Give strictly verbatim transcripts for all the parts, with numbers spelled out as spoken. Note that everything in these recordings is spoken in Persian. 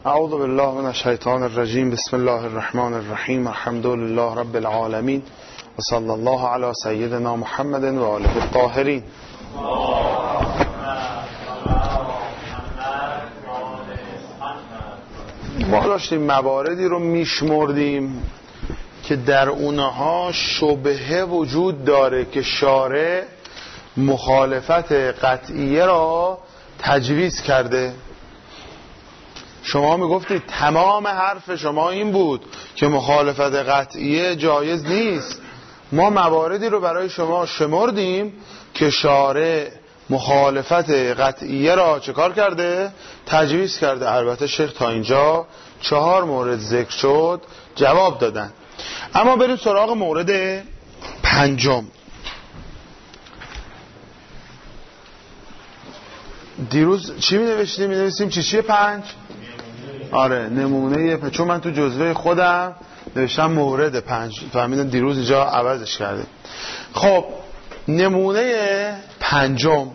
اعوذ بالله من الشیطان الرجیم. بسم الله الرحمن الرحیم. الحمد لله رب العالمین و صلی الله علی سیدنا محمد و آله الطاهرین. ما داشتیم مواردی رو میشمردیم که در اونها شبهه وجود داره که شارع مخالفت قطعیه را تجویز کرده. شما میگفتید تمام حرف شما این بود که مخالفت قطعیه جایز نیست. ما مواردی رو برای شما شمردیم که شارع مخالفت قطعیه را چه کار کرده؟ تجویز کرده. البته شیخ تا اینجا چهار مورد ذکر شد، جواب دادن. اما بریم سراغ مورد پنجم. دیروز چی می نوشتیم؟ می نوشتیم چی چیه پنج؟ آره نمونه پنج. چون من تو جزوه خودم نوشتم مورد پنج، فهمیدم دیروز اینجا عوضش کردیم. خب نمونه پنجم،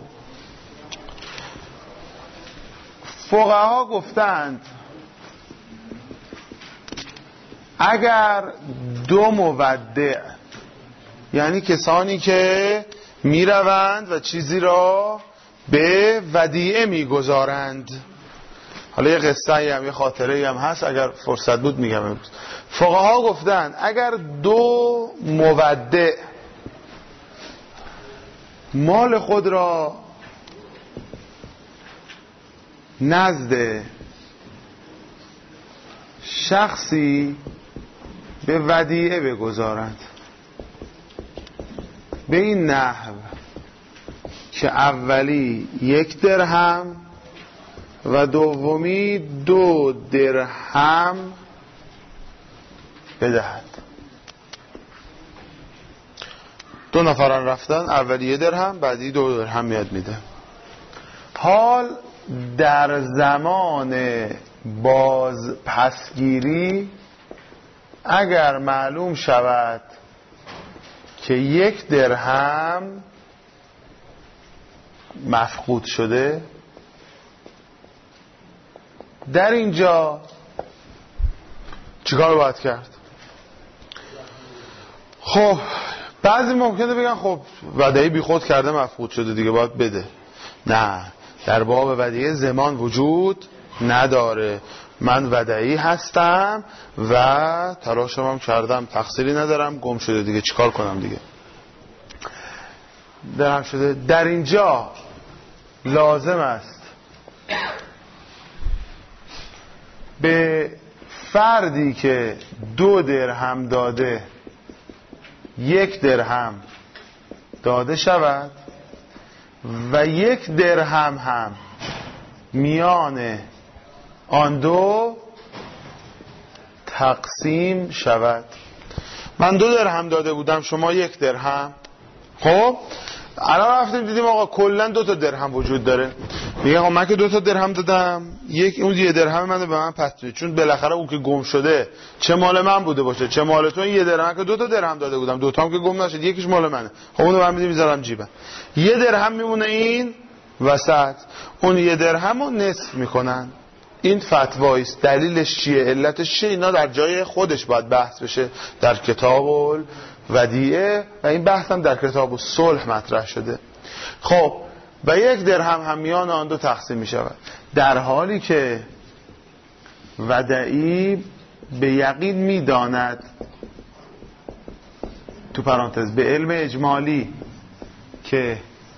فقها گفتند اگر دو مودع، یعنی کسانی که میروند و چیزی را به ودیعه میگذارند، حالا یه قصه هم یه خاطره هم هست، اگر فرصت بود میگم امروز. فقها گفتند اگر دو مودع مال خود را نزد شخصی به ودیعه بگذارند به این نحو که اولی یک درهم و دومی دو درهم بدهد. دو نفران رفتن، اولی یه درهم بعدی دو درهم میاد میده. حال در زمان باز پسگیری اگر معلوم شود که یک درهم مفقود شده، در اینجا چیکار باید کرد؟ خب بعضی ممکنه بگن خب ودیعه بی خود کرده مفقود شده دیگه باید بده. نه، در باب ودیعه زمان وجود نداره. من ودیعی هستم و تلاشم هم کردم، تقصیری ندارم، گم شده دیگه چیکار کنم دیگه. درهم شده. در اینجا لازم است به فردی که دو درهم داده یک درهم داده شود و یک درهم هم میان آن دو تقسیم شود. من دو درهم داده بودم، شما یک درهم. خب الان رفتیم دیدیم آقا کلا دو تا درهم وجود داره. میگه آقا من که دو تا درهم دادم، یک اون یه درهم منو به من پس بده، چون بالاخره اون که گم شده چه مال من بوده باشه چه مال تو. یه درهم که دو تا درهم داده بودم، دو تام که گم نشد، یکیش مال منه. خب اونو من میدم میذارم جیبم، یه درهم میمونه این وسط. اون یه درهم رو نصف میکنن. این فتوایی است. دلیلش چیه؟ علتش چیه؟ اینا در جای خودش باید بحث بشه در کتاب الودیعه و این بحث هم در کتاب الصلح مطرح شده. خب و یک درهم هم میان آن دو تقسیم می شود، در حالی که ودیعی به یقین می داند، تو پرانتز به علم اجمالی، که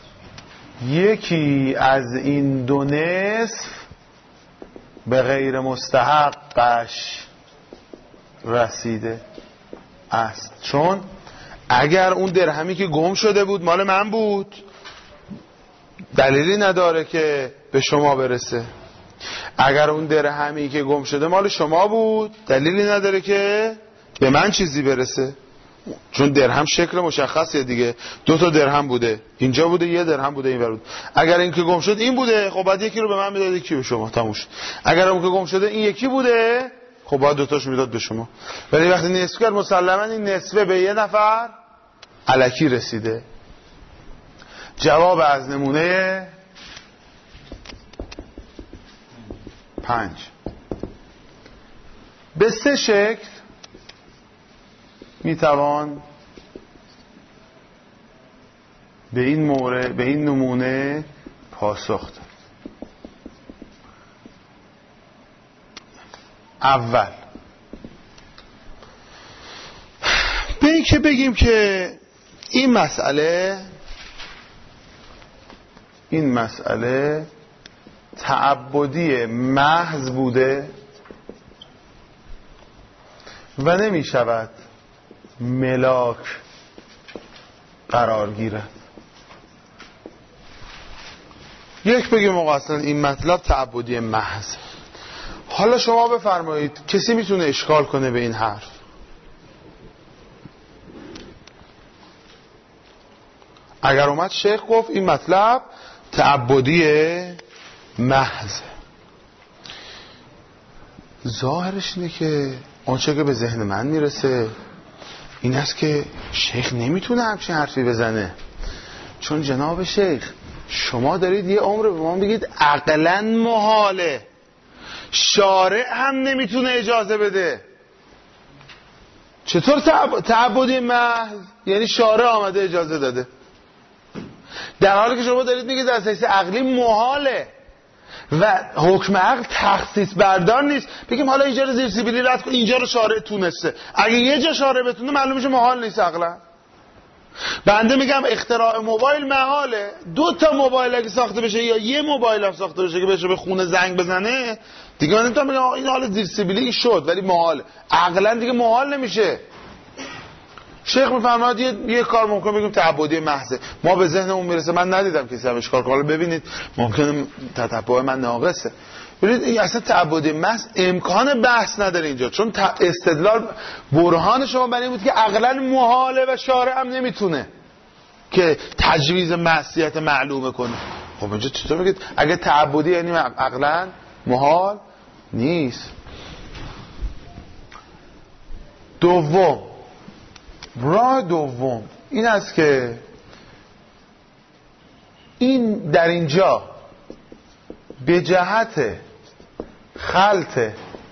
یکی از این دو نصف به غیر مستحقش رسیده است. چون اگر اون درهمی که گم شده بود مال من بود، دلیلی نداره که به شما برسه. اگر اون درهمی که گم شده مال شما بود، دلیلی نداره که به من چیزی برسه. چون درهم شکل مشخصیه دیگه، دو تا درهم بوده، اینجا بوده یه درهم بوده اینور بود. اگر این که گم شد این بوده، خب بعد یکی رو به من میداد یکی به شما، تموم شد. اگر اون که گم شده این یکی بوده، خب بعد دو تاش میداد به شما. ولی وقتی نصف کرد مسلما این نصفه به یه نفر الکی رسیده. جواب از نمونه پنج. به سه شکل میتوان به این مورد به این نمونه پاسخ داد. اول به این که بگیم که این مسئله این مسئله تعبدی محض بوده و نمی شود ملاک قرار گیرد. یک بگیم آقا اصلا این مطلب تعبدی محض. حالا شما بفرمایید کسی میتونه اشکال کنه به این حرف؟ اگر اومد شیخ گفت این مطلب تعبدی محض، ظاهرش اینه که آنچه که به ذهن من میرسه این است که شیخ نمیتونه همچین حرفی بزنه، چون جناب شیخ شما دارید یه عمر به ما بگید عقلاً محاله، شارع هم نمیتونه اجازه بده. چطور تعب... تعبدی محض؟ یعنی شارع آمده اجازه داده، در حالی که شما دارید میگید از حیث عقلی محاله و حکم عقل تخصیص بردار نیست. بگیم حالا اینجا رو زیر سیبیلی رد کن، اینجا رو شارع تونسته، اگه یه جا شارع بتونه معلوم میشه محال نیست عقلا. بنده میگم اختراع موبایل محاله، دو تا موبایل اگه ساخته بشه یا یه موبایل هم ساخته بشه که بشه به خونه زنگ بزنه دیگه من نمیتونم بگم این حالا زیر سیبیلی شد، ولی محال عقلا دیگه محال نمیشه. شیخ میفرماید یه یه کار ممکن بگیم تعبدی محض، ما به ذهنمون میرسه، من ندیدم کسی همش کار کنه، ببینید ممکنه تتبع من ناقصه. ببینید این اصلا تعبدی محض امکان بحث نداره اینجا، چون استدلال برهان شما بر این بود که عقلا محاله و شارع هم نمیتونه که تجویز معصیت معلومه کنه. خب اینجا چطور میگید اگه تعبدی یعنی عقلا محال نیست؟ دوم، راه دوم این است که این در اینجا به جهت خلط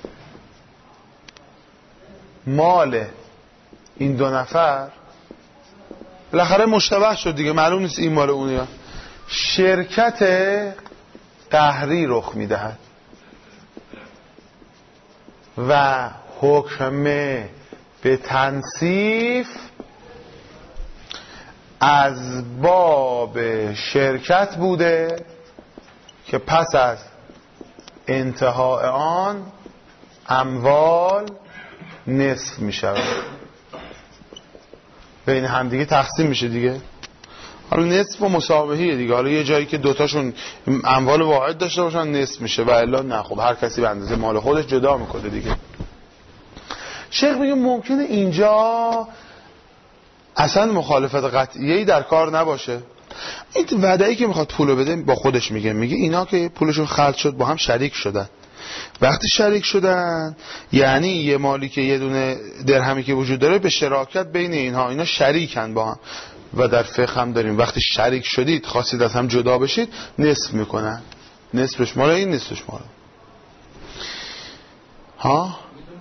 مال این دو نفر بالاخره مشتبه شد دیگه، معلوم نیست این مال اونه یا شرکت قهری رخ میدهد و حکم به تنصیف از باب شرکت بوده که پس از انتهای آن اموال نصف می شود، بین هم دیگه تقسیم میشه دیگه. حالا نصف و مساویه دیگه، حالا یه جایی که دوتاشون اموال واحد داشته باشن نصف میشه و الا نه، خب هر کسی به اندازه مال خودش جدا میکنه دیگه. شیخ میگه ممکنه اینجا اصلا مخالفت قطعیه‌ای در کار نباشه. این وعده‌ای که میخواد پولو بده با خودش میگه میگه اینا که پولشون خلط شد با هم شریک شدن، وقتی شریک شدن یعنی یه مالی که یه دونه درهمی که وجود داره به شراکت بین اینها، اینا شریکن با هم و در فقه هم داریم وقتی شریک شدید خواستید از هم جدا بشید نصف میکنن، نصفش مال این نصفش مال ها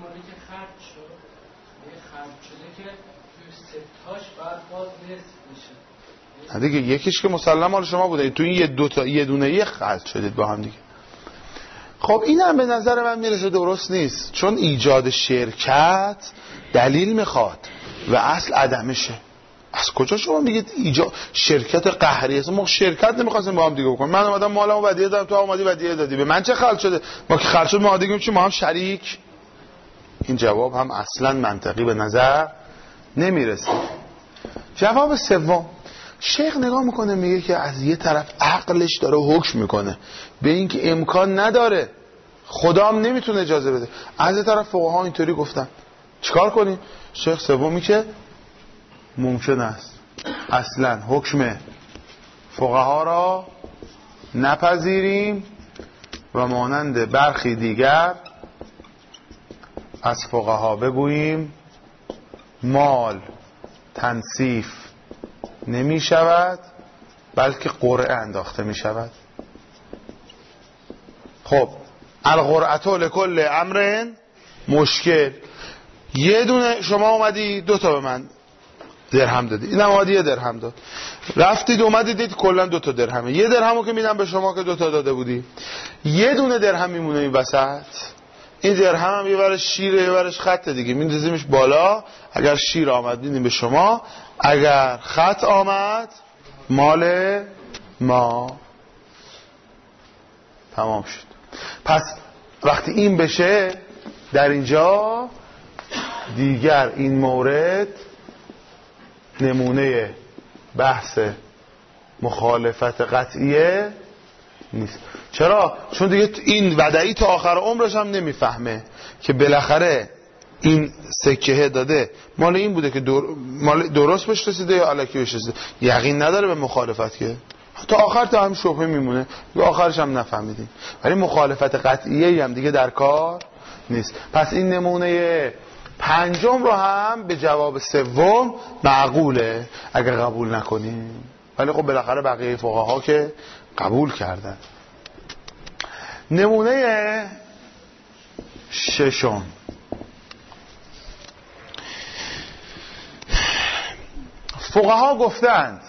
دیگه. یکیش که مسلم مال شما بوده، تو این یه دو تا یه دونه یه خلط شدید با هم دیگه. خب این هم به نظر من میرسه درست نیست، چون ایجاد شرکت دلیل میخواد و اصل عدمشه. از کجا شما میگید ایجاد شرکت قهری؟ اصلا ما شرکت نمیخواستیم با هم دیگه بکنیم، من اومدم مالمو ودیعه دادم تو اومدی ودیعه دادی، به من چه خلط شده؟ ما که خلط شد ما دیگه چی ما هم شریک؟ این جواب هم اصلا منطقی به نظر نمیرسه. جواب سوم، شیخ نگاه میکنه میگه که از یه طرف عقلش داره حکم میکنه به این که امکان نداره، خدا هم نمیتونه اجازه بده، از یه طرف فقها اینطوری گفتن، چیکار کنیم؟ شیخ سومی که ممکن است اصلا حکم فقها را نپذیریم و مانند برخی دیگر از فقها بگوییم مال تنصیف نمی شود بلکه قرعه انداخته می شود. خب القرعه لکل امر مشکل. یه دونه شما اومدی دو تا به من درهم دادی، اینم اومدی یه درهم داد، رفتید اومدید دید کلا دو تا درهمه، یه درهمو که میدم به شما که دو تا داده بودی، یه دونه درهم میمونه این وسط. این درهم هم یه ورش شیره یه ورش خطه دیگه، میندازیمش بالا. اگر شیر آمد میدیم به شما، اگر خط آمد مال ما. تمام شد. پس وقتی این بشه در اینجا دیگر این مورد نمونه بحث مخالفت قطعیه نیست. چرا؟ چون دیگه این ودعی تا آخر عمرش هم نمیفهمه که بالاخره این سکه داده مال این بوده که در... مال درست بهش رسیده یا الکی بهش رسیده، یقین نداره به مخالفت که تا آخر تا هم شبهه میمونه، یا آخرش هم نفهمیدیم. ولی مخالفت قطعیه هم دیگه در کار نیست. پس این نمونه پنجم رو هم به جواب سوم معقوله اگر قبول نکنیم، ولی خب بالاخره بقیه فقها که قبول کردن. نمونه ششم، فقها گفتند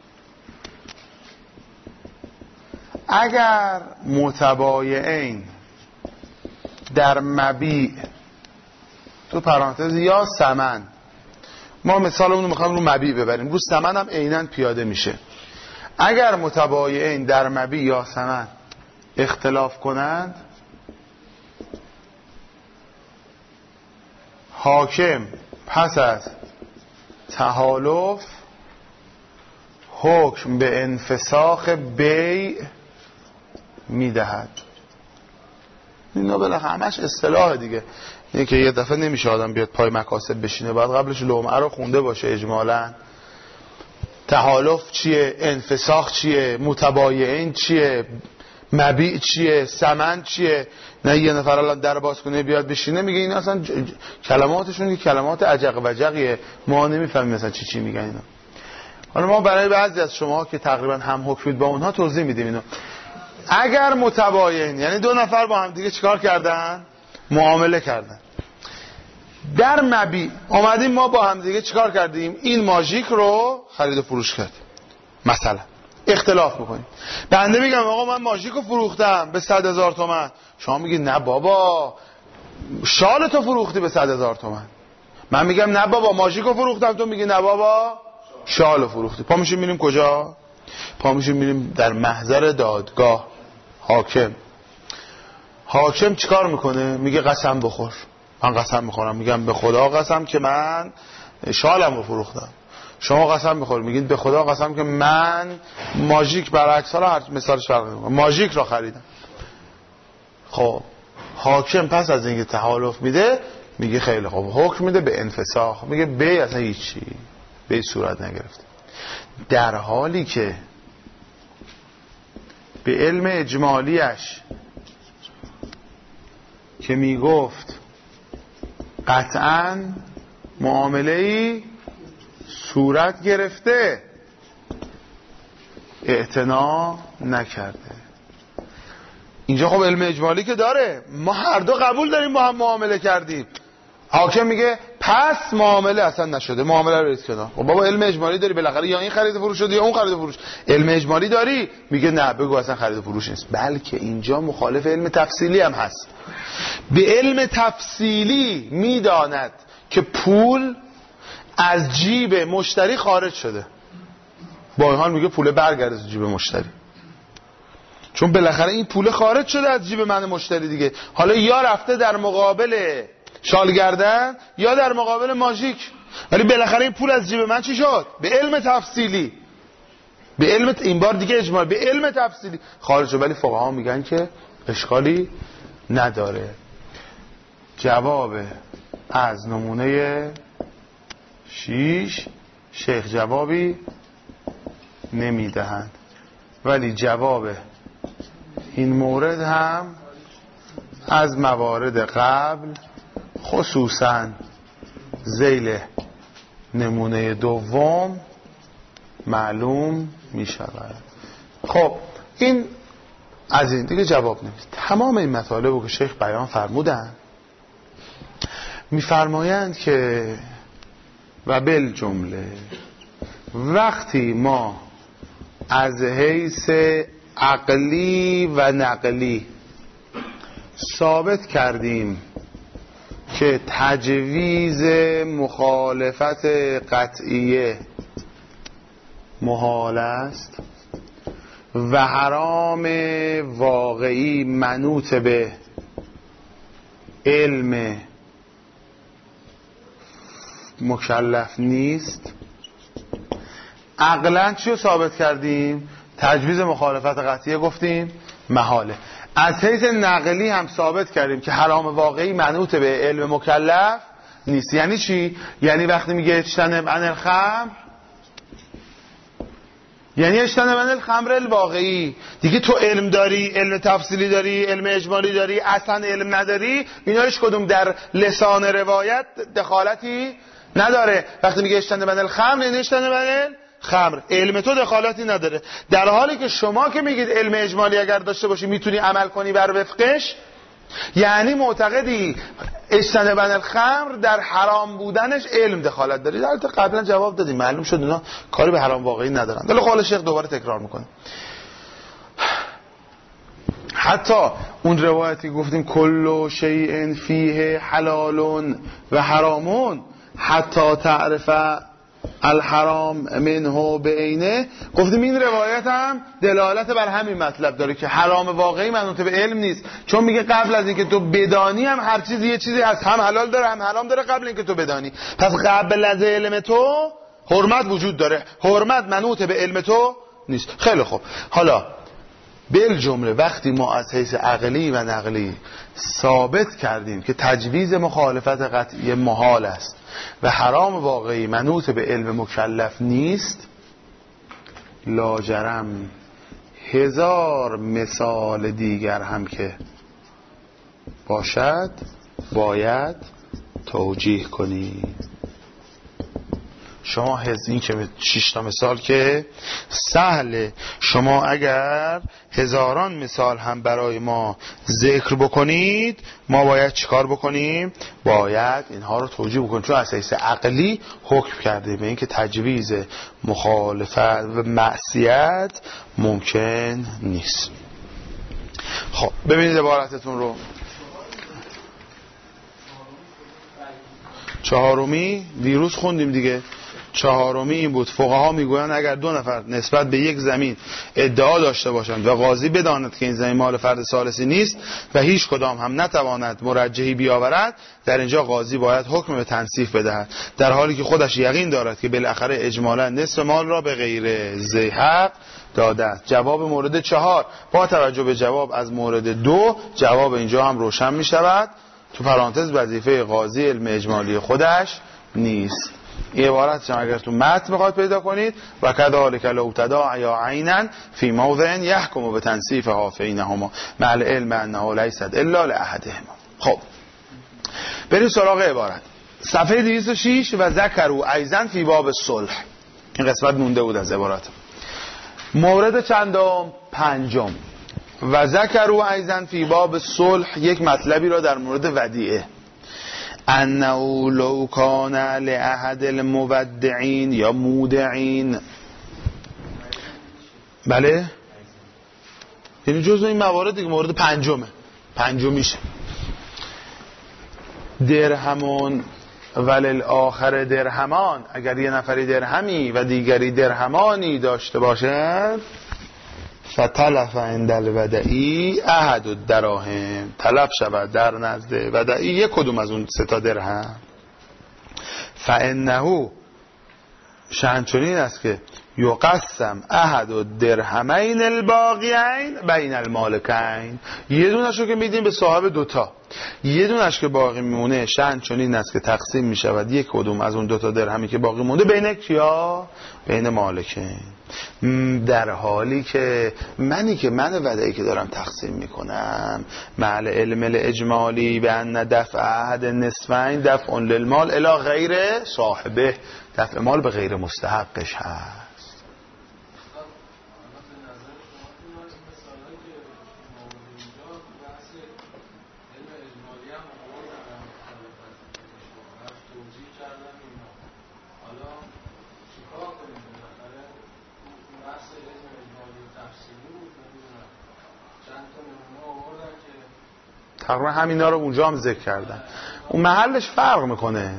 اگر متبایعین در مبیع تو پرانتز یا ثمن، ما مثالمون رو میخوایم رو مبیع ببریم، رو ثمن هم عیناً پیاده میشه. اگر متبایعین در مبیع یا ثمن اختلاف کنند، حاکم پس از تحالف حکم به انفساخ بیع میدهد. اینا بالاخره همش اصطلاح دیگه، این که یه دفعه نمیشه آدم بیاد پای مکاسب بشینه، باید قبلش لومعه رو خونده باشه اجمالاً. تحالف چیه، انفساخ چیه، متبایعین چیه، مبیع چیه، ثمن چیه. نه یه نفر الان در باز کنه بیاد بشینه میگه اینا اصلا ج... کلماتشون که کلمات عجق و جقیه، ما نمیفهمیم مثلا چی چی میگن اینا. حالا ما برای بعضی از شما که تقریبا هم حکمید با اونها توضیح میدیم اینو. اگر متباین یعنی دو نفر با هم دیگه چیکار کردن؟ معامله کردن. در مبیع اومدیم ما با هم دیگه چیکار کردیم؟ این ماژیک رو خرید و فروش کردیم. مثلا اختلاف میکنیم. بنده میگم آقا من ماژیک رو فروختم به صد هزار تومان، شما میگی نه بابا شال تو فروختی به صد هزار تومان. من میگم نه بابا ماژیک رو فروختم، تو میگی نه بابا شال رو فروختی. پا میشیم میریم کجا؟ پا میشیم میریم در محضر دادگاه. حاکم حاکم چیکار میکنه؟ میگه قسم بخور. من قسم میخورم، میگم به خدا قسم که من شالم رو فروختم. شما قسم میخورید میگید به خدا قسم که من ماژیک، برعکس حالا هر مثالش فرق نمیکنه، ماژیک رو خریدم. خب حاکم پس از اینکه تحالف میده میگه خیلی خوب، حکم میده به انفساخ، میگه بی اصلا هیچی به صورت نگرفته. در حالی که به علم اجمالیش که میگفت قطعاً معامله‌ای صورت گرفته اعتنا نکرده. اینجا خب علم اجمالی که داره، ما هر دو قبول داریم با هم معامله کردیم. حاکم میگه پس معامله اصلا نشده، معامله رو ریز کنار. خب بابا علم اجمالی داری، بالاخره یا این خرید فروش شده یا اون خرید فروش. علم اجمالی داری، میگه نه بگو اصلا خرید فروش نیست. بلکه اینجا مخالف علم تفصیلی هم هست. به علم تفصیلی میداند که پول از جیب مشتری خارج شده، با این حال میگه پول برگرده از جیب مشتری، چون بالاخره این پول خارج شده از جیب من مشتری دیگه. حالا یا رفته در مقابل شالگردن یا در مقابل ماژیک، ولی بالاخره این پول از جیب من چی شد؟ به علم تفصیلی، به علم این بار دیگه اجماع، به علم تفصیلی خارج شد. ولی فقها میگن که اشکالی نداره. جواب از نمونه شیش شیخ جوابی نمیدهند، ولی جواب این مورد هم از موارد قبل خصوصا ذیل نمونه دوم معلوم می شود. خب این از این دیگه جواب نمیده. تمام این مطالب که شیخ بیان فرمودن میفرمایند که و بالجمله وقتی ما از حیث عقلی و نقلی ثابت کردیم که تجویز مخالفت قطعیه محال است و حرام واقعی منوط به علم مکلف نیست، عقلاً چی رو ثابت کردیم؟ تجویز مخالفت قطعیه گفتیم محاله. از حیث نقلی هم ثابت کردیم که حرام واقعی منوط به علم مکلف نیست. یعنی چی؟ یعنی وقتی میگه اجتنب عن الخمر، یعنی اجتنب عن الخمر الواقعی، دیگه تو علم داری، علم تفصیلی داری، علم اجمالی داری، اصلا علم نداری، اینا هیچ کدوم در لسان روایت دخالتی نداره. وقتی میگه اجتنب عن الخمر یعنی اجتنب عن خمر، علم تو دخالتی نداره، در حالی که شما که میگید علم اجمالی اگر داشته باشی میتونی عمل کنی بر وفقش، یعنی معتقدی اجتنب عن الخمر در حرام بودنش علم دخالت داری. البته قبلا جواب دادیم، معلوم شد اونا کاری به حرام واقعی ندارن. ولی قول شیخ دوباره تکرار میکنه. حتی اون روایتی گفتیم کل شیء فیه حلال و حرامون حتی تعرف الحرام منه بعینه، گفتیم این روایت هم دلالت بر همین مطلب داره که حرام واقعی منوط به علم نیست، چون میگه قبل از اینکه تو بدانی هم هر چیزی یه چیزی از هم حلال داره هم حرام داره قبل اینکه تو بدانی. پس قبل از علم تو حرمت وجود داره، حرمت منوط به علم تو نیست. خیلی خوب، حالا بالجمله وقتی ما از حیث عقلی و نقلی ثابت کردیم که تجویز مخالفت قطعی محال است و حرام واقعی منوط به علم مکلف نیست، لاجرم هزار مثال دیگر هم که باشد باید توجیه کنیم. شما این که شش تا مثال که سهله، شما اگر هزاران مثال هم برای ما ذکر بکنید ما باید چیکار بکنیم؟ باید اینها رو توجیه بکنیم، چون اساس عقلی حکم کرده به این که تجویز مخالفت و معصیت ممکن نیست. خب ببینید عبارتتون رو. چهارمی دیروز خوندیم دیگه. چهارمی این بود فقها میگویند اگر دو نفر نسبت به یک زمین ادعا داشته باشند و قاضی بداند که این زمین مال فرد ثالثی نیست و هیچ کدام هم نتواند مرجحی بیاورد، در اینجا قاضی باید حکم به تنصیف بدهد، در حالی که خودش یقین دارد که بالاخره اجمالا نصف مال را به غیر ذی حق داده است. جواب مورد چهار با توجه به جواب از مورد دو، جواب اینجا هم روشن می شود. تو پرانتز وظیفه قاضی علم اجمالی خودش نیست. این عبارت شما اگر تو متن بخواید پیدا کنید و کذالک لو تداعی یا عینا فی موضع یحکم بتنصیفها فینهما مع العلم انه لیست الا لاحدهما. خب بریم سراغ عبارت. صفحه دویست و شش و ذکروا ایضا فی باب الصلح. این قسمت مونده بود از عبارت. مورد چندم؟ پنجم. و ذکروا ایضا فی باب الصلح، یک مطلبی را در مورد ودیعه، انه لو کان لاحد المودعین یا مودعین، بله یعنی جزء این موارد دیگه، مورد پنجمه، پنجمیشه. درهمون وللآخر درهمان، اگر یه نفری درهمی و دیگری درهمانی داشته باشد، فتلف عند الودعی احد الدراهم، تلف شود در نزد ودعی یک کدوم از اون سه تا درهم، فانه شأن چنین است که یقسم احد الدرهمین الباقیین بین المالکین، یه دونشو که میدیم به صاحب دوتا، یه دونش که باقی میمونه شأن چنین است که تقسیم میشود یک کدوم از اون دوتا درهمی که باقی مونده بین کیا؟ بین مالکین. در حالی که منی که من ودعی که دارم تقسیم میکنم مع العلم الاجمالی به ان دفع احد النصفین دفع للمال الی غیر صاحبه، دفع مال به غیر مستحقش هست. تقریبا همینا رو اونجا هم ذکر کردن. اون محلش فرق میکنه.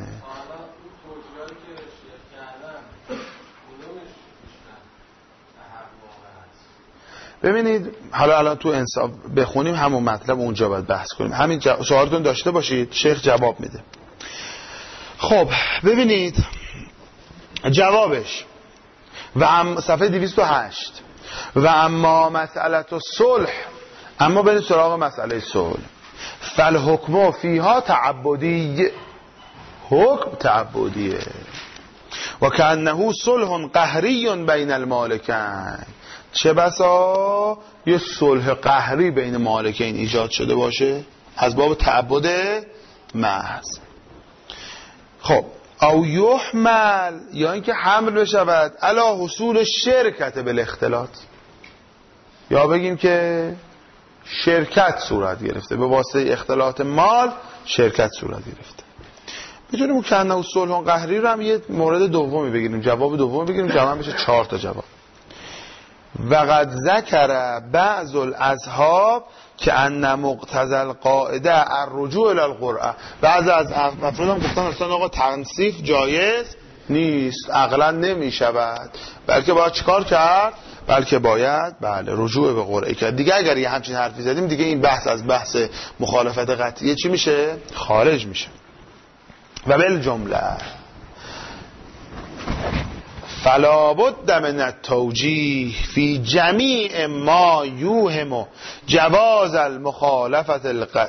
ببینید حالا الان تو انصاف بخونیم همون مطلب اونجا باید بحث کنیم. همین جا... سوالتون داشته باشید، شیخ جواب میده. خب ببینید جوابش و ام صفحه دویست و هشت و اما مسئله صلح، اما برید سراغ مسئله صلح. فالحکم فیها تعبدی، حکم تعبدیه. و کانه صلح قهری بین المالکین، چه بسا یه صلح قهری بین مالکین ایجاد شده باشه از باب تعبد محض. خب او یحمل، یا اینکه حمل بشود علی حصول شرکت بالاختلاط، یا بگیم که شرکت صورت گرفته، به واسطه اختلاط مال شرکت صورت گرفته. میتونیم که انه صلح قهری رو هم یه مورد دومی بگیریم، جواب دومی بگیریم، جواب میشه چهار تا جواب. و قد ذکر بعض الاصحاب که ان مقتضی القاعده الرجوع الی القرآن، بعض از افراد هم گفتن اصلا آقا تنصیف جایز نیست، عقلا نمی شود، بلکه باید چیکار کرد؟ بلکه باید بله رجوع به قرآن کرد. دیگه اگر یه همچین حرفی زدیم دیگه این بحث از بحث مخالفت قطعیه چی میشه؟ خارج میشه. و بالجمله فلا بد من التوجیه فی جمیع ما یوهم جواز المخالفت القطع.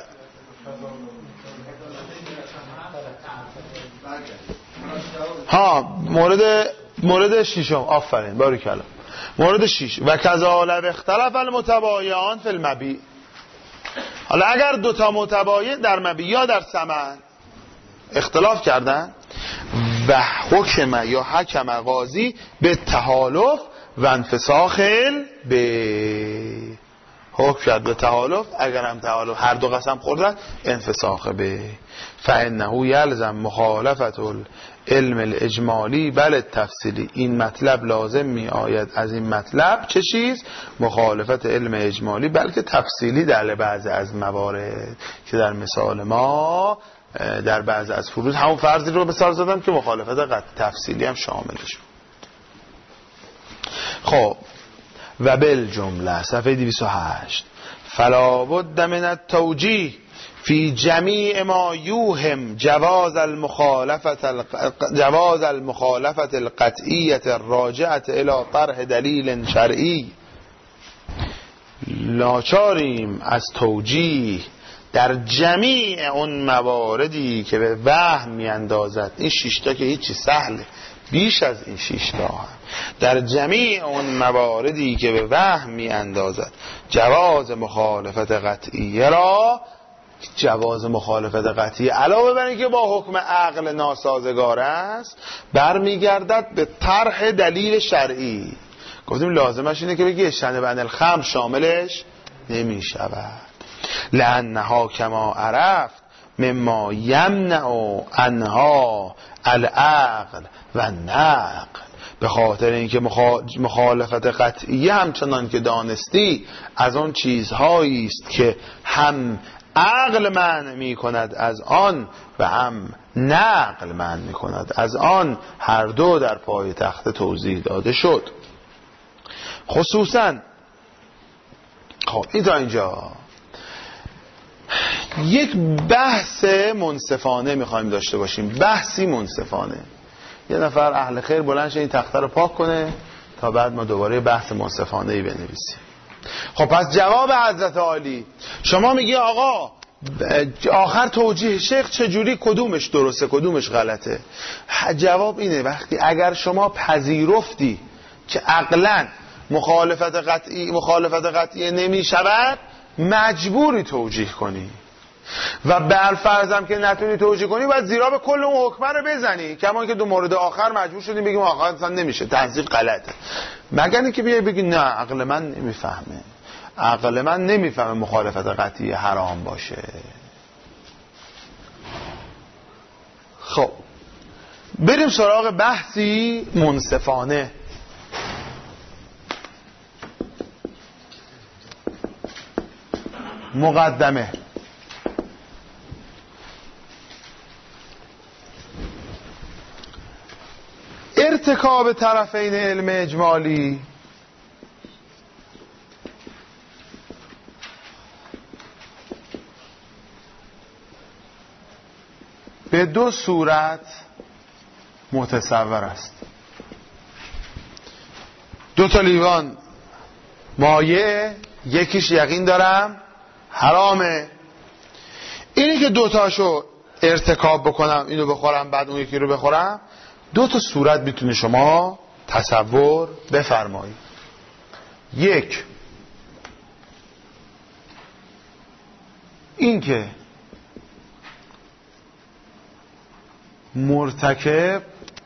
ها مورد مورد ششم، آفرین باریکلا، مورد شش. و کذالک اختلف المتبایعان فی المبیع. حالا اگر دو تا متبایع در مبیع یا در ثمن اختلاف کردن و حکم یا حکم قاضی به تحالف و انفساخ به حکم کرد به تحالف، اگر هم تحالف هر دو قسم خوردن انفساخ به، فانه یلزم مخالفت العلم الاجمالی بل التفصیلی. این مطلب لازم می آید از این مطلب چه چیز؟ مخالفت علم اجمالی بلکه تفصیلی در بعض از موارد که در مثال ما در بعض از فروض همون فرضی رو مثال زدم که مخالفت قطع تفصیلی هم شاملش. خب و بالجمله صفحه دویست و هشت فلا بد من التوجیه فی جمیع ما یوهم جواز المخالفت الق... جواز المخالفت القطعیه الراجعه الی طرح دلیل شرعی. لاچاریم از توجیه در جمیع اون مواردی که به وهم میاندازد، این شیشتا که هیچی سهله، بیش از این شیشتا هم در جمیع اون مواردی که به وهم میاندازد جواز مخالفت قطعیه را، جواز مخالفت قطعیه علاوه بر اینکه با حکم عقل ناسازگار است برمیگردد به طرح دلیل شرعی. گفتیم لازمش اینه که بگی اجتناب عن الخمر شاملش نمی شود، لانها کما عرفت مما یمنع عنها العقل و نقل. به خاطر اینکه مخالفت قطعیه همچنان که دانستی از آن چیزهایی است که هم عقل منع می کند از آن و هم نقل منع می کند از آن، هر دو در پای تخت توضیح داده شد. خصوصا خب این تا اینجا یک بحث منصفانه میخوایم داشته باشیم، بحثی منصفانه. یه نفر اهل خیر بلند شه این تخته رو پاک کنه تا بعد ما دوباره بحث منصفانه‌ای بنویسیم. خب پس جواب حضرت عالی، شما میگی آقا آخر توجیه شیخ چجوری، کدومش درسته کدومش غلطه؟ جواب اینه وقتی اگر شما پذیرفتی که عقلاً مخالفت قطعی مخالفت قطعی نمی شود مجبوری توجیه کنی، و بالفرض هم که نتونی توجیه کنی باید زیرا به کل اون حکمه رو بزنی، کما که دو مورد آخر مجبور شدیم بگیم آخر اصلا نمیشه، تنصیف غلطه، مگر اینکه بیای بگی نه عقل من نمیفهمه، عقل من نمیفهمه مخالفت قطعی حرام باشه. خب بریم سراغ بحثی منصفانه. مقدمه ارتکاب طرفین علم اجمالی به دو صورت متصور است. دو تا لیوان مایع، یکیش یقین دارم حرامه، اینی که دوتاشو ارتکاب بکنم، اینو بخورم بعد اون یکی رو بخورم، دو تا صورت میتونه شما تصور بفرمایید. یک، این که مرتکب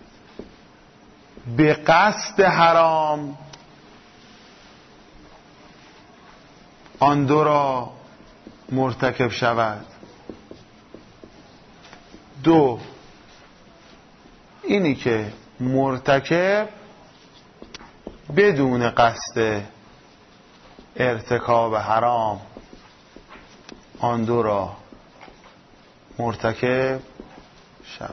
به قصد حرام آن دو را مرتکب شود. دو، اینی که مرتکب بدون قصد ارتکاب حرام آن دو را مرتکب شود.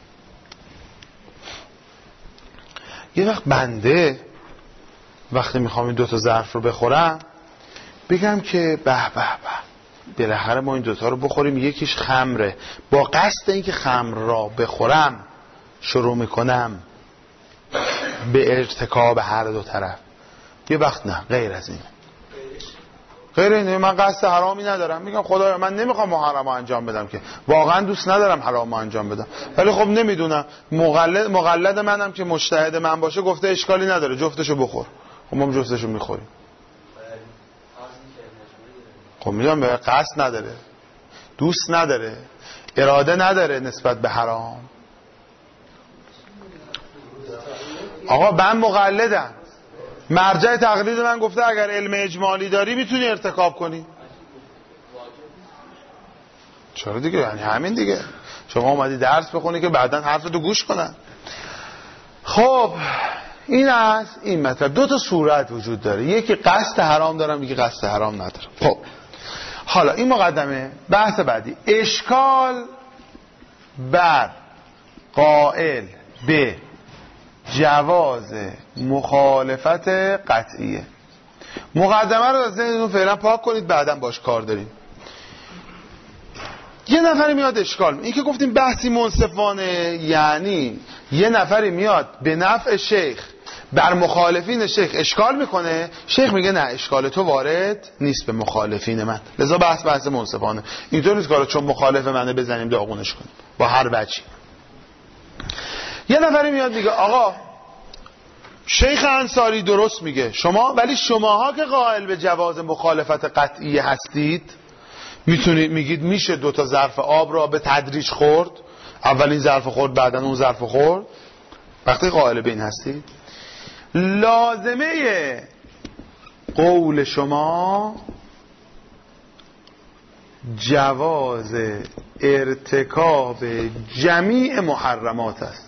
یه وقت بنده وقتی میخوام این دوتا ظرف رو بخورم بگم که به به به بالاخره ما این دوتا رو بخوریم، یکیش خمره، با قصد اینکه خمر را بخورم شروع میکنم به ارتکاب هر دو طرف. یه وقت نه، غیر از این، غیر اینه من قصد حرامی ندارم، میگم خدایا من نمیخوام محرم رو انجام بدم، که واقعا دوست ندارم حرام رو انجام بدم، ولی خب نمیدونم، مقلد مقلد منم که مجتهد من باشه گفته اشکالی نداره جفتشو بخور، خب ما جفتشو میخوریم. خب میدونم به قصد نداره، دوست نداره، اراده نداره نسبت به حرام. آقا من مقلدم، مرجع تقلید من گفته اگر علم اجمالی داری میتونی ارتکاب کنی. چرا دیگه؟ یعنی همین دیگه، شما اومدی درس بخونی که بعداً حرفتو گوش کنن. خب این از این مطلب. دو تا صورت وجود داره، یکی قصد حرام دارم، یکی قصد حرام ندارم. خب حالا این مقدمه. بحث بعدی، اشکال بر قائل به جواز مخالفت قطعیه. مقدمه رو از ذهنتون فعلا پاک کنید، بعداً باش کار داریم. یه نفری میاد اشکال، این که گفتیم بحثی منصفانه، یعنی یه نفری میاد به نفع شیخ بر مخالفین شیخ اشکال میکنه، شیخ میگه نه اشکال تو وارد نیست به مخالفین من، لذا بحث بحث منصفانه. اینطور نیست که چون مخالف منه بزنیم داغونش کنیم با هر وجهی. یه نفری میاد میگه آقا شیخ انصاری درست میگه شما، ولی شماها که قائل به جواز مخالفت قطعی هستید میتونید میگید میشه دو تا ظرف آب را به تدریج خورد، اولین ظرف خورد بعدن اون ظرف خورد، وقتی قائل به این هستید لازمه قول شما جواز ارتکاب جمیع محرمات است.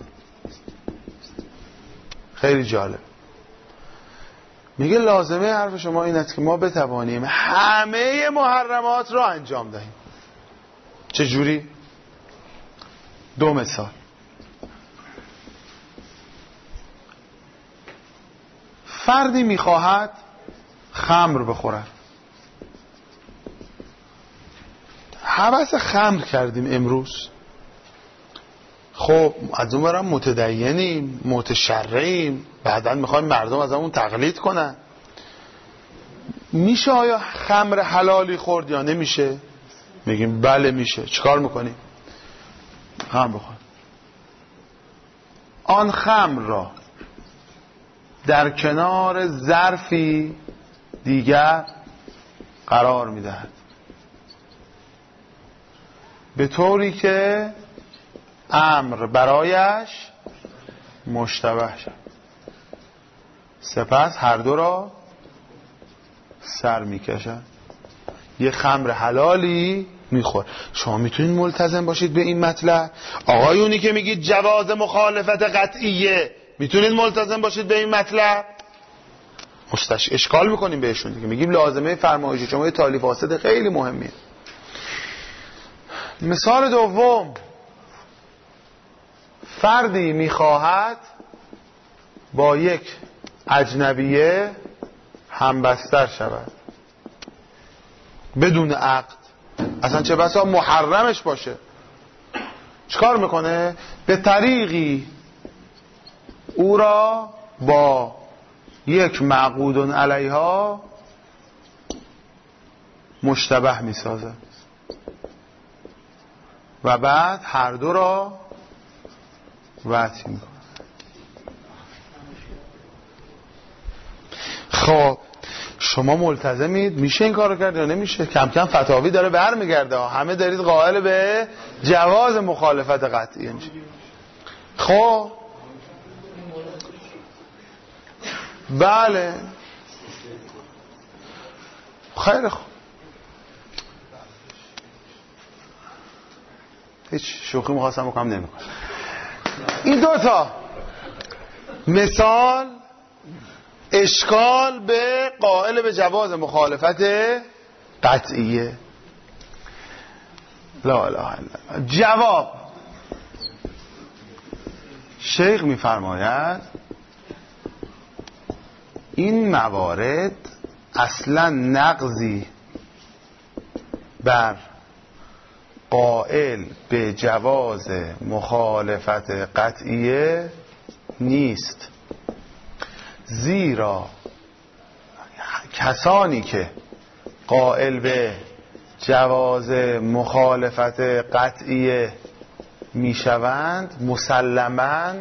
خیلی جالب. میگه لازمه حرف شما این است که ما بتوانیم همه محرمات را انجام دهیم. چجوری؟ دو مثال. فردی میخواهد خمر بخورد، هوس خمر کردیم امروز، خب از اون برم متدینیم متشرعیم، بعداً میخوایم مردم از همون تقلید کنن. میشه آیا خمر حلالی خورد یا نمیشه؟ میگیم بله میشه. چیکار میکنیم؟ خمر بخور. آن خمر را در کنار ظرفی دیگر قرار میدهد به طوری که امر برایش مشتبه شد، سپس هر دو را سر میکشد، یه خمر حلالی میخور. شما میتونید ملتزم باشید به این مطلب؟ آقایونی که میگید جواز مخالفت قطعیه میتونید ملتزم باشید به این مطلب؟ مستش اشکال میکنیم بهشون دیگه، میگیم لازمه فرمایش شما یه تالیف فاسد خیلی مهمیه. مثال دوم، فردی میخواهد با یک اجنبیه همبستر شود بدون عقد، اصلا چه بسا محرمش باشه، چیکار میکنه؟ به طریقی او را با یک معقود علیها مشتبه میسازد و بعد هر دو را وطی میکنه. خب شما ملتزمید میشه این کارو کرد یا نمیشه؟ کم کم فتاوی داره برمیگرده، همه دارید قائل به جواز مخالفت قطعی میشه. خب بله خیلی خوب، هیچ شوخی میخواستم بکنم نمیکنم. این دوتا مثال اشکال به قائل به جواز مخالفت قطعیه. لا اله الا الله. جواب شیخ میفرماید این موارد اصلا نقضی بر قائل به جواز مخالفت قطعیه نیست، زیرا کسانی که قائل به جواز مخالفت قطعیه میشوند مسلماً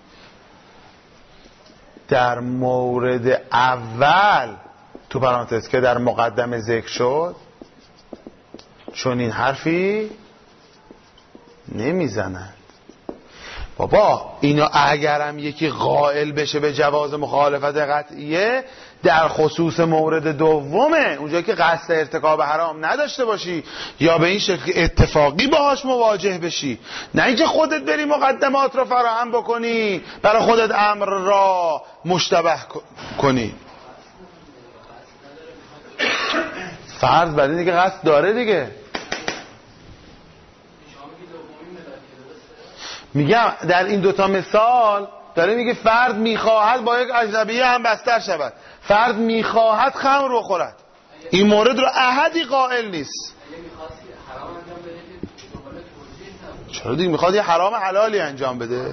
در مورد اول تو پرانتز که در مقدمه ذکر شد چون این حرفی نمیزنند. بابا اینا اگرم یکی قائل بشه به جواز مخالفت قطعیه در خصوص مورد دومه، اونجایی که قصد ارتکاب حرام نداشته باشی یا به این شکل اتفاقی باهاش مواجه بشی، نه اینکه خودت بری مقدمات رو فراهم بکنی برای خودت امر را مشتبه کنی. فرض بر اینه که قصد داره دیگه. میگم در این دوتا مثال داره میگه فرد میخواهد با یک اجنبیه هم بستر شود، فرد میخواهد خمر بخورد، این مورد رو احدی قائل نیست. چرا دیگه میخواد یه حرام حلالی انجام بده؟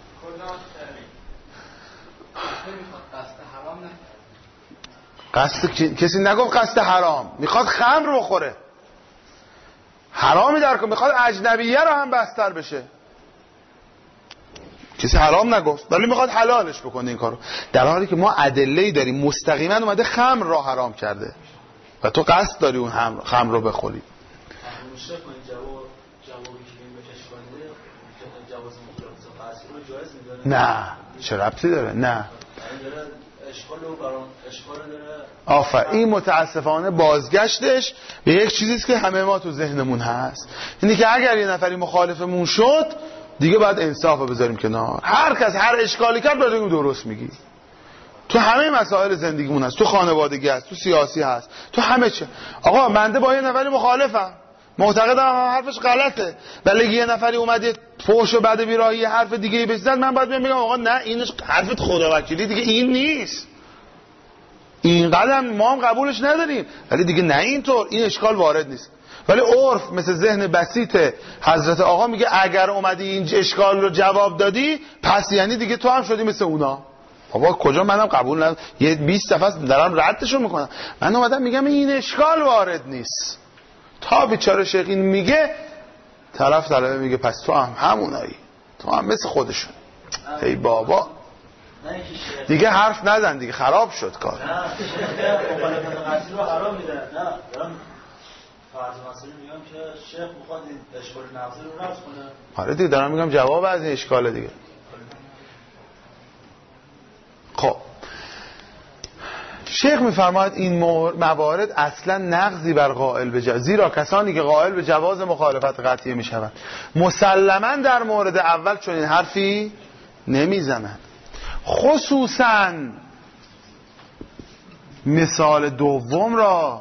قصد کسی نگفت قصد حرام، میخواد خمر بخوره، حرامی در کن، میخواد اجنبیه رو هم بستر بشه، کسی حرام نگفت ولی میخواد حلالش بکنه این کارو، در حالی که ما ادله‌ای داریم مستقیما اومده خمر را حرام کرده و تو قصد داری اون خمر رو بخوری. نه چه ربطی داره؟ نه آفر این متاسفانه بازگشتش به یک چیزیست که همه ما تو ذهنمون هست، اینی که اگر یه نفری مخالفمون شد دیگه باید انصاف رو بذاریم کنار، هر کس هر اشکالی کرد باید بگیم درست میگی. تو همه مسائل زندگیمون هست، تو خانوادگی هست، تو سیاسی هست، تو همه چه. آقا منده با یه نفری مخالفم، معتقدم حرفش غلطه، ولی یه نفری اومد فحش و بد بیراهی حرف دیگه ای بزد، من باید بگم آقا نه اینش حرفت خداوکیلی دیگه این نیست، این قدم ما هم قبولش نداریم، ولی دیگه نه اینطور، این اشکال وارد نیست. ولی عرف مثل ذهن بسیط حضرت آقا میگه اگر اومدی این اشکال رو جواب دادی پس یعنی دیگه تو هم شدی مثل اونا. بابا کجا منم قبول ندارم، یه بیست دفعه دارم ردشو میکنم، من اومدم میگم این اشکال وارد نیست، تا بیچاره شیخ این میگه طرف طلبه میگه پس تو هم همونایی، تو هم مثل خودشون. ای بابا دیگه حرف نزن دیگه، خراب شد کار. نه مخالفت قطعی رو حرام میدن، نه دارم فرض مسئله میگم که شیخ میخواد این اشکال نقضی رو رفع کنه. آره دیگه دارم میگم جواب از این اشکال دیگه. خب شیخ میفرماید این موارد اصلا نقضی بر قائل به جواز، زیرا کسانی که قائل به جواز مخالفت قطعی میشوند مسلماً در مورد اول چون این حرفی نمیزنند. خصوصاً مثال دوم را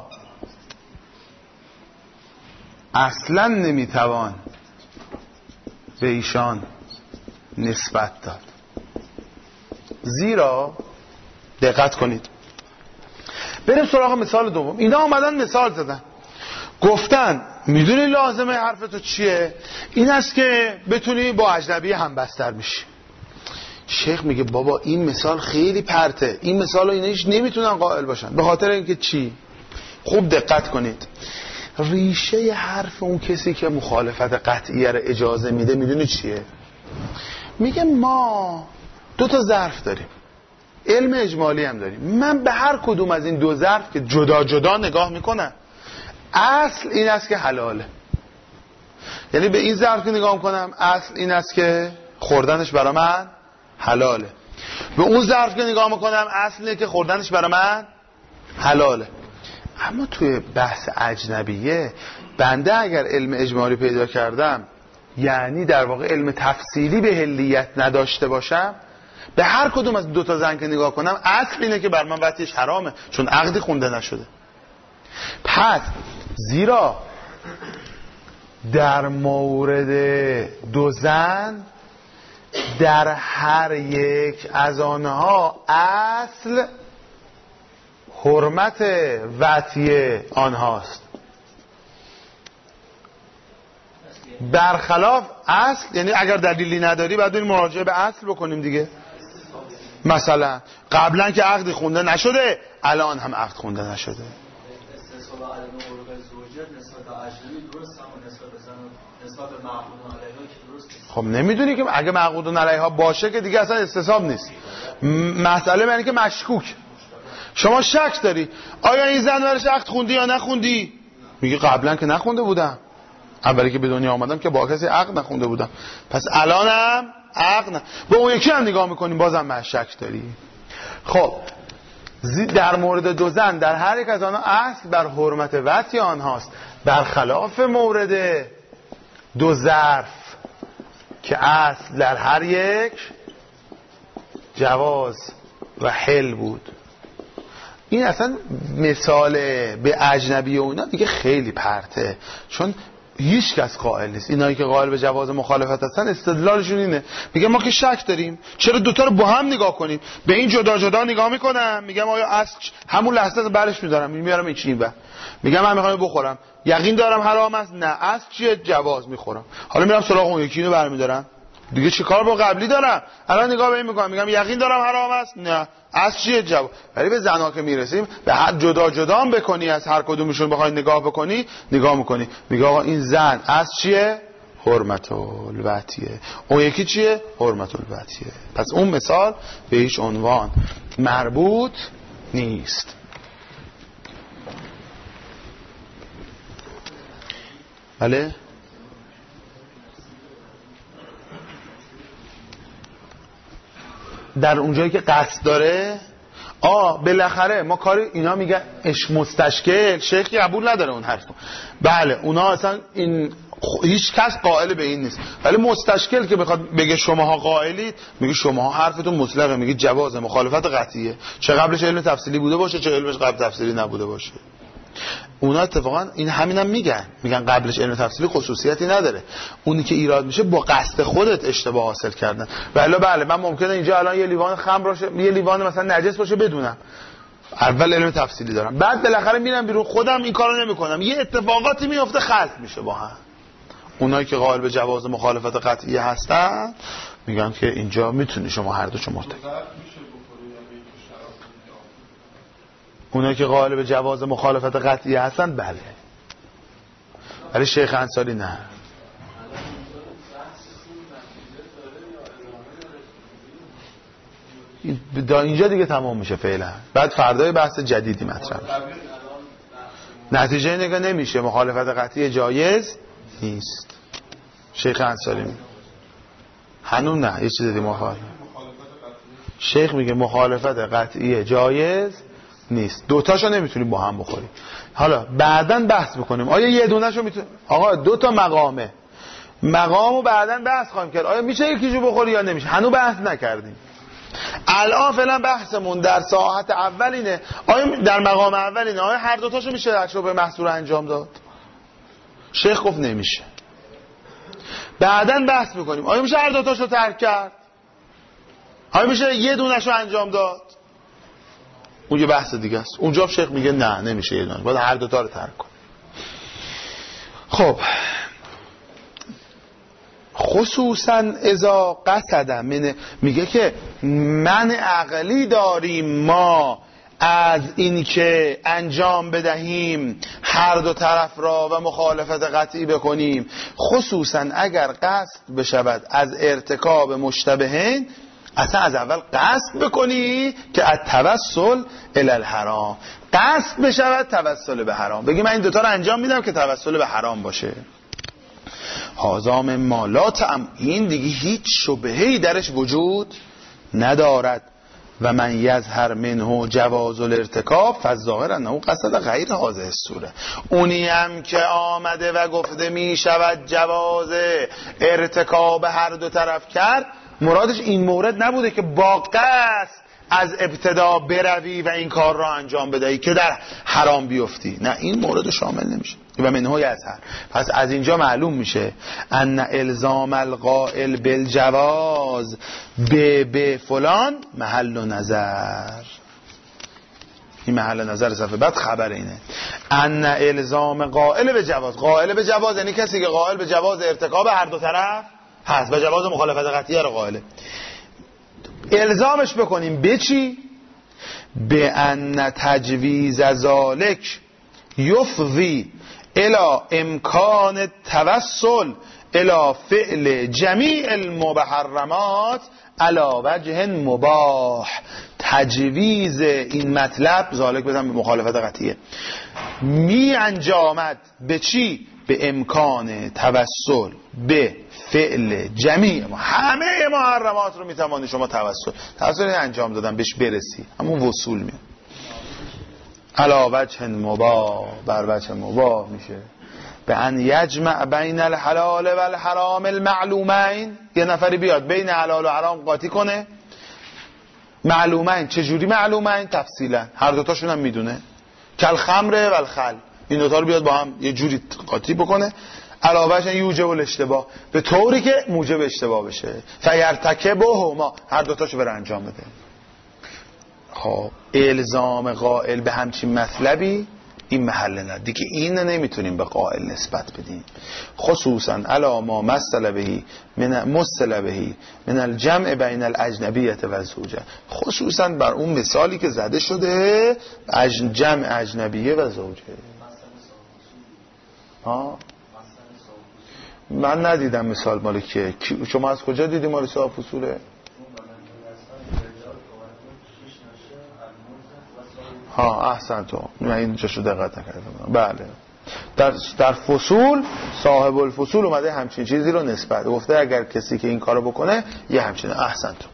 اصلا نمیتوان به ایشان نسبت داد. زیرا دقت کنید. بریم سراغ مثال دوم. اینا اومدن مثال زدن، گفتن میدونی لازمه حرف تو چیه؟ این است که بتونی با اجنبی همبستر میشی. شیخ میگه بابا این مثال خیلی پرته، این مثال رو اینا هیچ نمیتونن قائل باشن. به خاطر اینکه چی؟ خوب دقت کنید. ریشه حرف اون کسی که مخالفت قطعیه رو اجازه میده میدونی چیه؟ میگه ما دو تا ظرف داریم، علم اجمالی هم داریم، من به هر کدوم از این دو ظرف که جدا جدا نگاه میکنم اصل این است که حلاله. یعنی به این ظرف که نگاه میکنم اصل این است که خوردنش برای من حلاله، به اون ظرف که نگاه میکنم اصل اینه که خوردنش برای من حلاله. اما توی بحث اجنبیه بنده اگر علم اجمالی پیدا کردم، یعنی در واقع علم تفصیلی به حلیت نداشته باشم، به هر کدوم از دو تا زن که نگاه کنم اصل اینه که بر من وطیش حرامه، چون عقدی خونده نشده. پس زیرا در مورد دو زن در هر یک از آنها اصل حرمت وطیه آنهاست، برخلاف اصل. یعنی اگر دلیلی نداری باید بریم مراجعه به اصل بکنیم دیگه. مثلا قبلا که عقد خونده نشده، الان هم عقد خونده نشده. خب نمیدونی که اگه معقودون علیها باشه که دیگه اصلا استصحاب نیست. مسئله معنی که مشکوک، شما شک داری آیا این زن برش عقد خوندی یا نخوندی؟ میگه قبلا که نخونده بودم، اولی که به دنیا آمدم که با کسی عقد نخونده بودم، پس الانم عقد نه. به اون یکی هم نگاه میکنیم بازم من شک داری. خب در مورد دو زن در هر یک از آنها اصل بر حرمت وطی آنهاست، برخلاف مورد دو ظرف که اصل در هر یک جواز و حل بود. این اصلا مثال به اجنبی و اونا دیگه خیلی پرته، چون هیچ کس قائل نیست. اینایی که قائل به جواز مخالفت هستن استدلالشون اینه، میگه ما که شک داریم، چرا دوتا رو با هم نگاه کنیم؟ به این جدا جدا نگاه میکنم، میگم آیا اصل همون لحظه از برش میدارم میارم این چی و میگم من میخوام بخورم، یقین دارم حرام است؟ نه. اصل چیه؟ جواز. میخورم. حالا میرم سراغ اون یکی اینو برمیدارم دیگه، چه کار با قبلی دارم؟ الان نگاه به این میکنم میگم یقین دارم حرام است؟ نه. اصل چیه؟ جواز. ولی به زنا که میرسیم به هر جدا جدا هم بکنی، از هر کدومشون بخوای نگاه بکنی نگاه میکنی، میگه آقا این زن اصل چیه؟ حرمت الوطیه. اون یکی چیه؟ حرمت الوطیه. پس اون مثال به هیچ عنوان مربوط نیست. بله؟ در اونجایی که قصد داره، آه بالاخره ما کاری اینا میگن اش مستشکل، شیخ قبول نداره اون حرفو. بله اونا اصلا این هیچ کس قائل به این نیست، ولی مستشکل که بخواد بگه شماها قائلید، میگه شماها حرفتون مطلقه، میگه جواز مخالفت قطعیه، چه قبلش علم تفصیلی بوده باشه چه علمش قبل تفصیلی نبوده باشه. اونا اتفاقا این همینم هم میگن، میگن قبلش علم تفصیلی خصوصیتی نداره، اونی که ایراد میشه با قصد خودت اشتباه حاصل کردن. بله بله من ممکنه اینجا الان یه لیوان خمر باشه، یه لیوان مثلا نجس باشه بدونم، اول علم تفصیلی دارم، بعد بالاخره میرم بیرون خودم این کارو نمیکنم، یه اتفاقاتی میفته خلط میشه با هم. اونایی که قائل به جواز مخالفت قطعیه هستن میگن که اینجا میتونی شما هر دوشو مرتکب. اونایی که قائل به جواز مخالفت قطعیه هستن بله، ولی شیخ انصاری نه. دا اینجا دیگه تمام میشه فعلا، بعد فردای بحث جدیدی مطرح میشه. نتیجه نگاه نمیشه مخالفت قطعی جایز نیست. شیخ انصاری میگه هنوز نه، یه چیز دیگه مخالف. شیخ میگه مخالفت قطعی جایز نیست، دوتاشو نمیتونی با هم بخوری. حالا بعداً بحث بکنیم آیا یه دونهشو میتونی، آقا دو تا مقامه، مقامو بعداً بحث خواهیم کرد آیا میشه یکیشو بخوری یا نمیشه، هنوز بحث نکردیم. الان فعلا بحثمون در ساعت اول اینه، آیا در مقام اول اینه آیا هر دوتاشو میشه تجربه محصور انجام داد؟ شیخ گفت نمیشه. بعداً بحث میکنیم آیا میشه هر دوتاشو ترک کرد؟ همین میشه یه دونشو انجام داد. اون یه بحث دیگه است. اونجا شیخ میگه نه نمیشه یه دونه، باید هر دو تا رو ترک کن. خب خصوصا اذا قصد من، میگه که من عقلی داریم ما از این که انجام بدهیم هر دو طرف را و مخالفت قطعی بکنیم، خصوصا اگر قصد بشود از ارتکاب مشتبهین، اصلا از اول قصد بکنی که از توسل الی الحرام، قصد بشود توسل به حرام، بگی من این دوتا رو انجام میدم که توسل به حرام باشه. حازام مالات هم این دیگه هیچ شبهه‌ای درش وجود ندارد. و من یظهر منه جواز الارتکاب فالظاهر انه قصد غیر هذه الصوره، اونی هم که آمده و گفته می شود جواز ارتکاب هر دو طرف کرد، مرادش این مورد نبوده که با قصد از ابتدا بروی و این کار را انجام بدهی که در حرام بیفتی، نه این مورد شامل نمیشه. و منه یظهر، پس از اینجا معلوم میشه ان الزام القائل بالجواز به به فلان محل نظر. این محل نظر صفحه بعد خبر اینه ان الزام قائل به جواز، قائل به جواز یعنی کسی که قائل به جواز ارتکاب هر دو طرف هست و جواز مخالفت قطعی رو قائله، الزامش بکنیم به چی؟ به ان تجویز ذالک یفضی الى امکان توسل الى فعل جمیع المحرمات علی وجه مباح. تجویز این مطلب ذالک بزن به مخالفت قطعیه، می انجامد به چی؟ به امکان توسل به فعل جمیع، همه محرمات رو میتوانی شما توسل توسل انجام دادن بهش برسی، همون وصول میاد علی وجه مباح، بر وجه مباح میشه. به ان یجمع بین الحلال و الحرام المعلومین، یه نفری بیاد بین حلال و حرام قاطی کنه. معلومین چجوری معلومین؟ تفصیلا هر دوتاشون هم میدونه، کل خمره و الخل، این دوتا رو بیاد با هم یه جوری قاطی بکنه علاوهش یوجب الاشتباه، به طوری که موجب اشتباه بشه، فیرتکبهما، هر دوتاشو بره انجام بده. خب الزام قائل به همچین مطلبی این محل نه دیگه، این نمیتونیم به قائل نسبت بدیم، خصوصا علی ما مثل بهی من مثل بهی من الجمع بین الاجنبیه و الزوجه، خصوصا بر اون مثالی که زده شده جمع اجنبیه و زوجه. ها من ندیدم مثال مال که شما از کجا دیدی مال صاحب فصوله؟ ها احسن تو، من اینجا شو دقت نکردم. بله در در فصول صاحب الفصول اومده همچین چیزی رو نسبت گفته اگر کسی که این کارو بکنه یه همچین. احسن تو.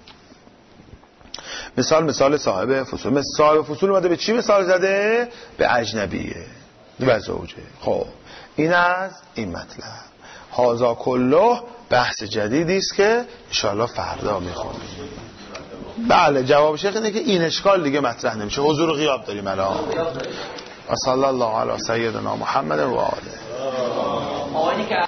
مثال مثال صاحب فصول، مثل صاحب فصول اومده به چی مثال زده؟ به اجنبیه و زوجه. خب این از این مطلب. هازا کله بحث جدیدی است که ان شاءالله فردا میخونیم. بله جواب شیخ اینه که این اشکال دیگه مطرح نمیشه، حضور و غیاب داریم الان. و صلی الله علی سیدنا محمد و آله.